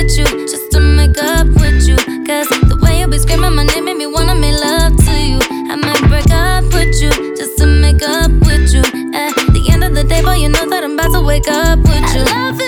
with you, just to make up with you. Cause the way you be screaming my name made me wanna make love to you. I might break up with you, just to make up with you. At the end of the day, boy, you know that I'm about to wake up with you. I love